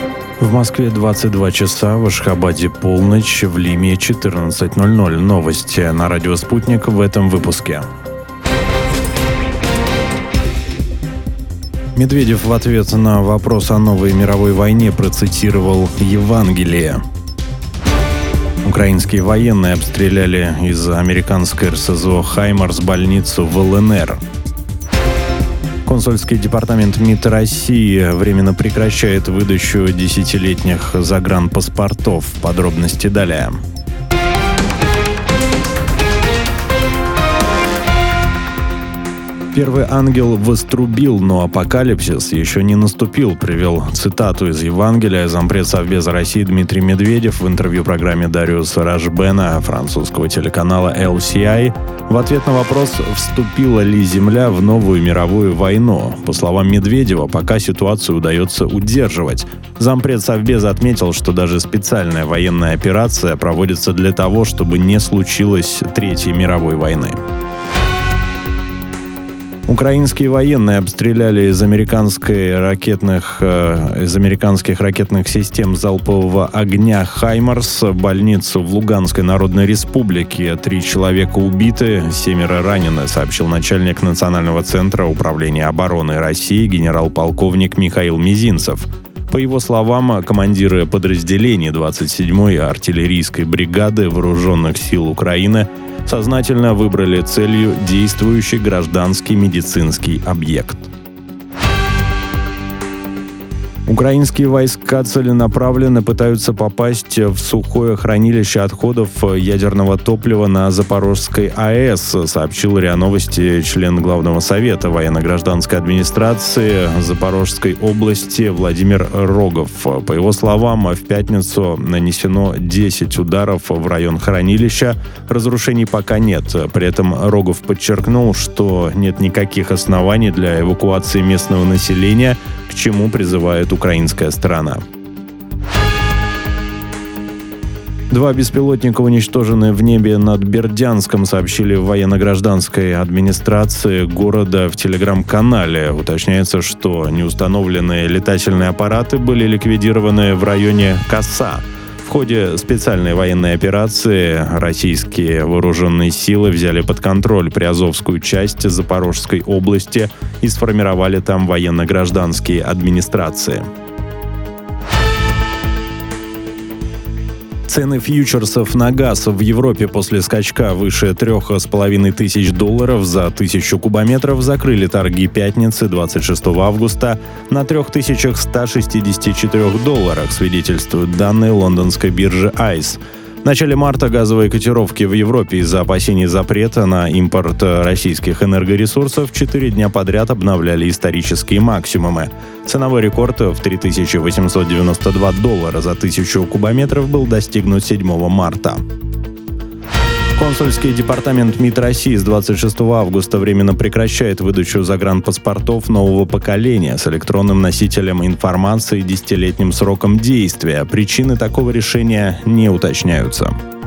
В Москве 22 часа, в Ашхабаде полночь, в Лиме 14:00. Новости на радио «Спутник» в этом выпуске. Медведев в ответ на вопрос о новой мировой войне процитировал Евангелие. Украинские военные обстреляли из американской РСЗО «Хаймарс» больницу в ЛНР. Консульский департамент МИД России временно прекращает выдачу 10-летних загранпаспортов. Подробности далее. «Первый ангел вострубил, но апокалипсис еще не наступил», привел цитату из Евангелия зампред Совбеза России Дмитрий Медведев в интервью программе Дариуса Ражбена французского телеканала LCI в ответ на вопрос, вступила ли Земля в новую мировую войну. По словам Медведева, пока ситуацию удается удерживать. Зампред Совбеза отметил, что даже специальная военная операция проводится для того, чтобы не случилось Третьей мировой войны. Украинские военные обстреляли из американских ракетных систем залпового огня «Хаймарс» больницу в Луганской Народной Республике. 3 человека убиты, 7 ранены, сообщил начальник Национального центра управления обороны России генерал-полковник Михаил Мизинцев. По его словам, командиры подразделений 27-й артиллерийской бригады Вооруженных сил Украины сознательно выбрали целью действующий гражданский медицинский объект. Украинские войска целенаправленно пытаются попасть в сухое хранилище отходов ядерного топлива на Запорожской АЭС, сообщил РИА Новости член Главного совета военно-гражданской администрации Запорожской области Владимир Рогов. По его словам, в пятницу нанесено 10 ударов в район хранилища. Разрушений пока нет. При этом Рогов подчеркнул, что нет никаких оснований для эвакуации местного населения, к чему призывает украинская сторона. 2 беспилотника уничтожены в небе над Бердянском, сообщили в военно-гражданской администрации города в телеграм-канале. Уточняется, что неустановленные летательные аппараты были ликвидированы в районе Коса. В ходе специальной военной операции российские вооруженные силы взяли под контроль Приазовскую часть Запорожской области и сформировали там военно-гражданские администрации. Цены фьючерсов на газ в Европе после скачка выше $3,500 за 1000 кубометров закрыли торги пятницы 26 августа на $3164, свидетельствуют данные лондонской биржи ICE. В начале марта газовые котировки в Европе из-за опасений запрета на импорт российских энергоресурсов 4 дня подряд обновляли исторические максимумы. Ценовой рекорд в $3892 за 1000 кубометров был достигнут 7 марта. Консульский департамент МИД России с 26 августа временно прекращает выдачу загранпаспортов нового поколения с электронным носителем информации 10-летним сроком действия. Причины такого решения не уточняются.